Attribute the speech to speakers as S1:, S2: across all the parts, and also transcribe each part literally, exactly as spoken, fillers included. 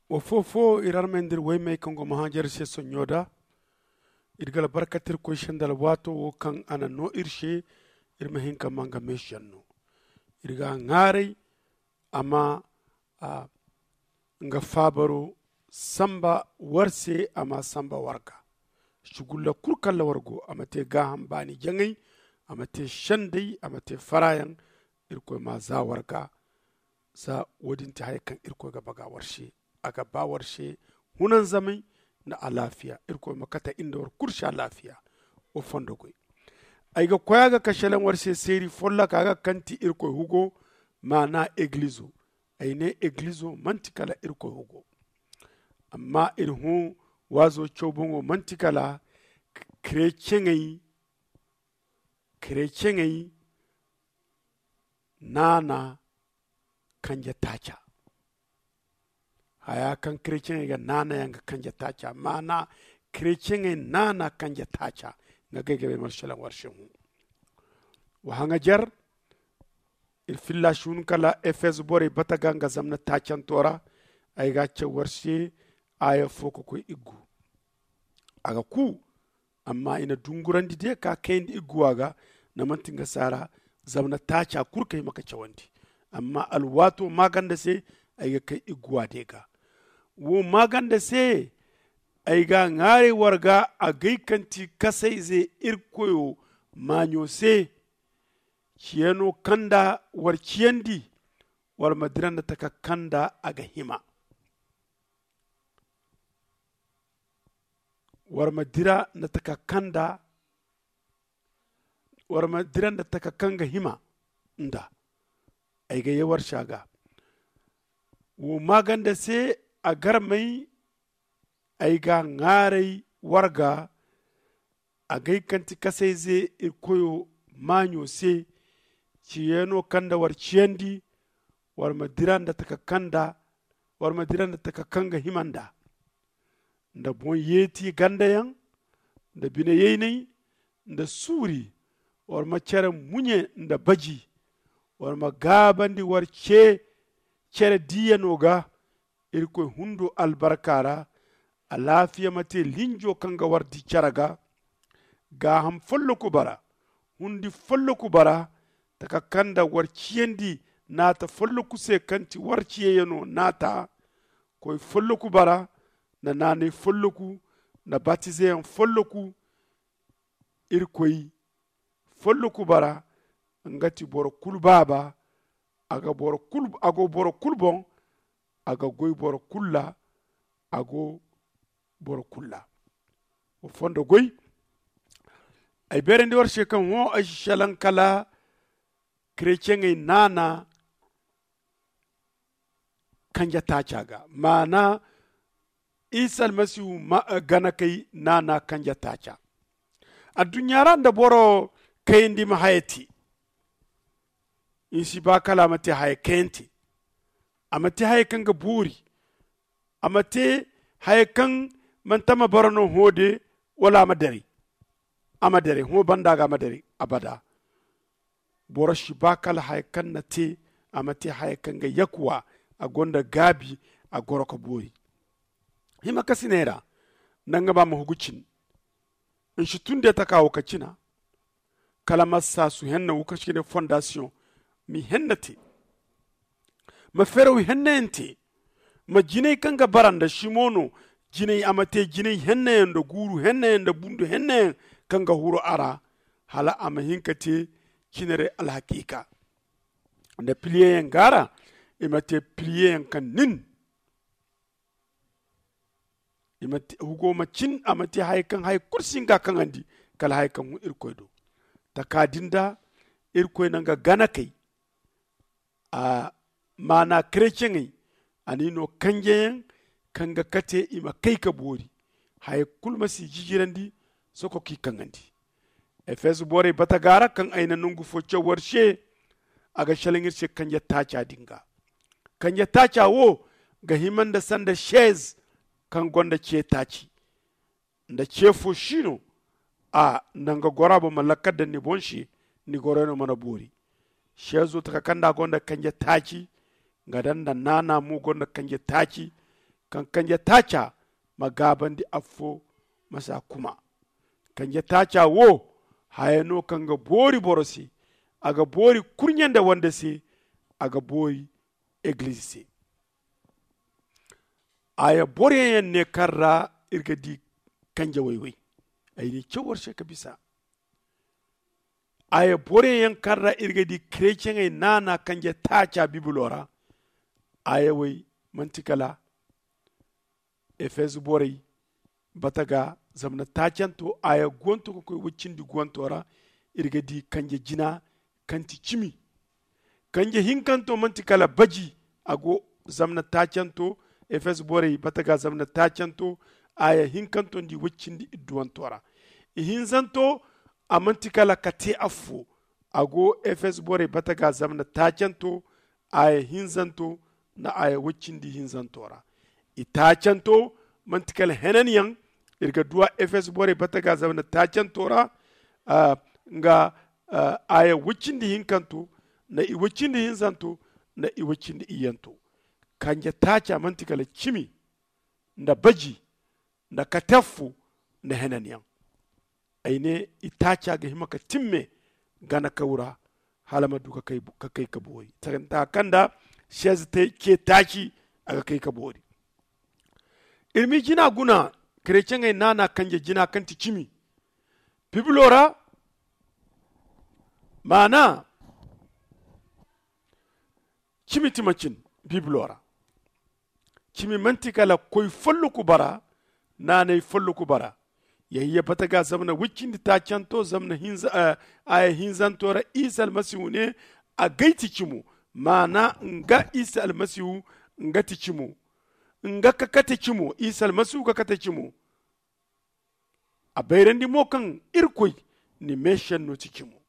S1: wo fofo irar mendir way may kango mahajar se sonyoda irgal barkatir ko shandal wato wo kan ana no irshe irma hinka manga meshanno irga ngare ama a nga fabaro samba warse ama samba warga shugulla kurkalla wargo amate gaham bani jangai amate shandai amate farayan irko ma za warga sa wadinta haikan irko ga baga warshe aga ba warshe hunan zamai na alafiya irko makata inda war kursha lafiya o fondo goy aiga koyaga kashalan warshe seri folla kaga kanti irko hugo mana eglizo aine eglizo mantikala irko hugo amma irhu wazo chobongo mantikala krechengai krechengai nana kanja tacha haya kan krechengai ga nana yanga kanja tacha mana krechengai nana kanja tacha nga gege marshalan warshin wa hanga jar il filla shun kala efes bore bataganga zamna tachan tora ay ga ce warshe aya foko ko iggu aga ku amma ina dungurandi de ka kendi igguwaga na mantinga sara zamna tacha kurkai maka cewandi amma alwato maganda se ay ga kai igguwa de ga wo maganda se ay ga ngare warga a gaikanti kasai ze irkoyo manyo se ciyano kanda war ciyandi war madiran da taka kanda aga hima war madira na taka kanda war madiran da taka kanga hima nda ai ga yawar shaga wo maganda se a garmai ai ga ngarai warga a gaikanti kasai ze irkoyo manyo se ciyeno kanda war ciyandi war madiran da taka kanda war madiran da taka kanga himanda nda bon yeti ganda yan nda bine yeynai nda suri war macere munye nda baji war magabandi war ce cere diyanoga irko hundo albarkara a lafiya mate linjo kanga wardi caraga ga ham follo ku bara hundi follo ku bara taka kanda warciyendi nata follo ku se kanti warciyeyeno nata koy follo ku bara na nane follo ku na batiseyan follo ku irkoy follo ku bara ngati boro kulbaba aga boro kul ago boro kulbon aga goy boro kulla ago boro kulla o fondo goy ay berendi war shekan wo ay shalan kala chrétien ngay nana kanja tachaga mana isa almasihu ma gana kai nana kanja tacha adunyara nda boro kayndi ma hayati isi ba kala mate hay kenti amate hay kanga buri amate hay kan man tama barano hode wala madari amadari ho bandaga madari abada boro shi ba kala hay kan nate amate hay kanga yakwa a gonda gabi a goroko buri hima kasinera nanga ba mahugucin in shi tunde ta kawo kacina kala massa su henna wuka shi ne fondation mi hennati ma fero hennenti ma jinai kanga baranda shimono jinai amate jinai henne ndo guru henne ndo bundu henne kanga huro ara hala ama hinkate kinere alhakika nda pilier ngara imate pilier kan nin imate hugo ma cin amate hay kan hay kursinga kan andi kala hay kan irkoydo takadinda irkoy nanga gana kai a mana chrétien ani no kanjeyen kanga kate ima kai ka bori hay kulmasi jijirandi soko ki kangandi efes bore batagara kan aina nungu foce warshe aga shalingir se kanja tacha dinga kanja tacha wo ga himanda sanda shez kan gonda ce taci nda cefo shino a nanga gorabo malakada ni bonshi ni goreno mana bori shezo taka kanda gonda kanja taci nga danda nana mu gonda kanja taci kan kanja tacha magaban di affo masa kuma kanja tacha wo hayano kanga bori borosi aga bori kurnyanda wanda se aga bori eglise se aya bori ne karra irga di kanja waiwai ai ni cewar sheka bisa aya bori yan karra irga di kreken ai nana kanja tacha bibulora aya wai mantikala efes bori bataga zamna tacanto aya gonto ko koy wuccindi gontora irga di kanje jina kanti cimi kanje hinkanto manti kala baji ago zamna tacanto efes bore bataga zamna tacanto aya hinkanto ndi wuccindi idduwantora e hinzanto amanti kala kate afo ago efes bore bataga zamna tacanto aya hinzanto na aya wuccindi hinzantora e tacanto manti kala henaniyan irga duwa efes bore bataga zamna tacantora uh, nga uh, aya wuccindi hinkanto na i wuccindi hinzanto na i wuccindi iyanto kanja taca manti kala cimi nda baji nda kataffu nda henaniyan aine i taca ga himaka timme gana kawura halama du ka kai ka kai kabori taganta kanda shezte ke taci aga kai kabori irmi jina guna kerecen ai nana kanje jina kanti cimi piblora mana cimi timacin biblora cimi mantikala koy follu ku bara nana follu ku bara yayya bataga zamna wicin ta canto zamna hinza uh, ay hinzan tora isa almasihu ne a gaiti cimu mana nga isa almasihu nga ti cimu nga ka kata cimu isa almasihu ka kata cimu a bayrandi mo kan irkoy ni meshen no ti cimu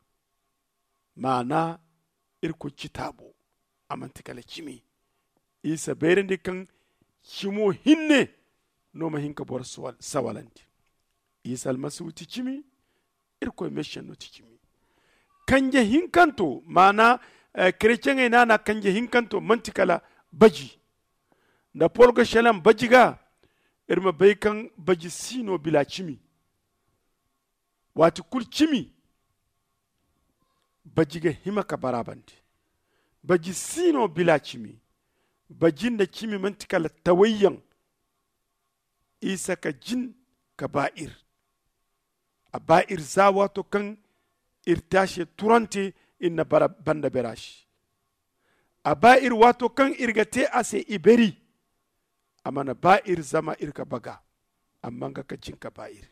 S1: mana irko kitabo amantikala cimi isa bayrandi kan cimu hinne no ma hinka bor sawalanti isa almasihu ti cimi irko meshen no ti cimi kanje hinkanto mana uh, kerecen ai nana kanje hinkanto mantikala baji da polga shalam baji ga irma bai kan baji sino bila cimi wati kul cimi baji ga himaka barabandi baji sino bila cimi bajin da cimi mantikala tawayyan isa ka jin ka ba'ir a ba'ir za wato kan irtashe turante inna bara banda berashi a ba'ir wato kan irgate ase iberi amana ba'ir zama irka baga amma ga ka jin ka ba'ir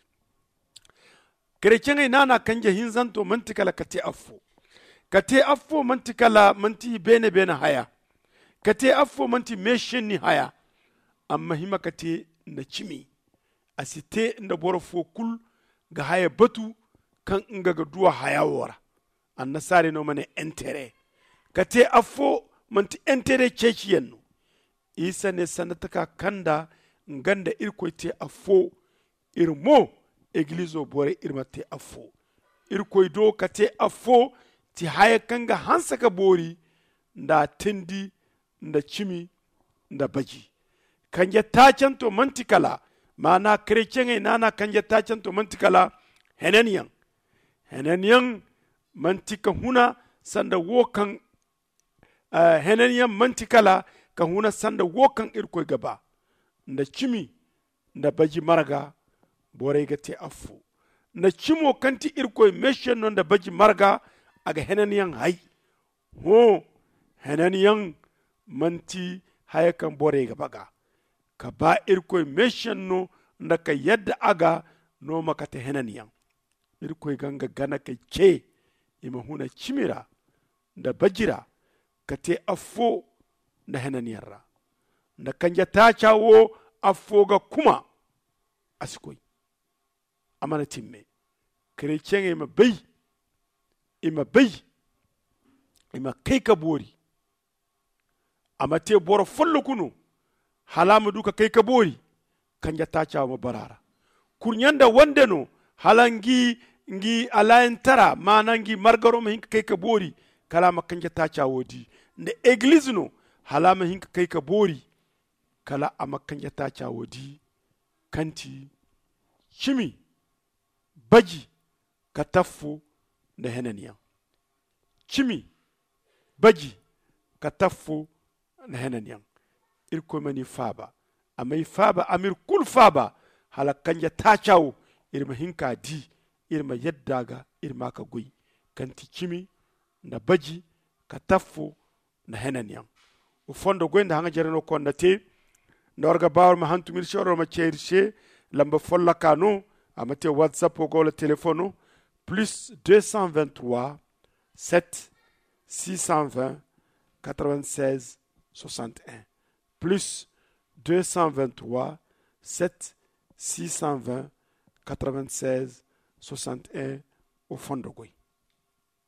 S1: kerecen ai nana kanje hinzanto mantikala kate affo kate affo mantikala manti bene bene haya kate affo manti meshenni haya amma hima kate na cimi asite nda boro fo kul ga haya batu kan inga ga duwa haya wora annasare no mane entere kate affo manti entere ceci yenno isa ne sanataka kanda nganda irkoite affo irmo eglizo bore irmate affo irkoy do kate affo ti haya kanga hansaka bori nda tindi nda cimi nda baji kanja tacanto mantikala mana kerecen nana kanja tacanto mantikala henaniyan henaniyan mantika huna sanda wokan uh, henaniyan mantikala ka huna sanda wokan irkoy gaba nda cimi nda baji marga bore gate affu na cimo kanti irkoy meshen non da baji marga aga henaniyan hay ho henaniyan manti hayakan bore gaba ga ka ba irkoy meshen no nda ka yadda aga no makata henaniyan irkoy ganga gana ka ce ima huna cimira da bajira ka te affo da henaniyarra da kanja ta cawo affo ga kuma asikoy amana timme kerecen ima bai ima bai ima kai ka bori ama te boro follo kuno halama duka kai ka bori kanja ta cawo barara kurnyanda wande no halangi ngi alayen tara mana ngi margaro ma hinka kai ka bori kalama kanja ta cawo di nde eglise no halama hinka kai ka bori kala amakan ya ta wodi kanti chimi baji ka tafo na henaniyan chimi baji ka tafo na henaniyan irko mani faba amai faba amir kul faba halakan ya ta cawo irma hinka di irma yadda ga irma ka gui kanti chimi na baji ka tafo na henaniyan o fondo goynda hanga jarano konda te norga bawr ma hantumir shoro ma cheirche lamba folla kano amate whatsapp o gola telefono plus deux cent vingt-trois sept six cent vingt quatre-vingt-seize soixante-un plus deux cent vingt-trois sept six cent vingt quatre-vingt-seize soixante-un au fondo goy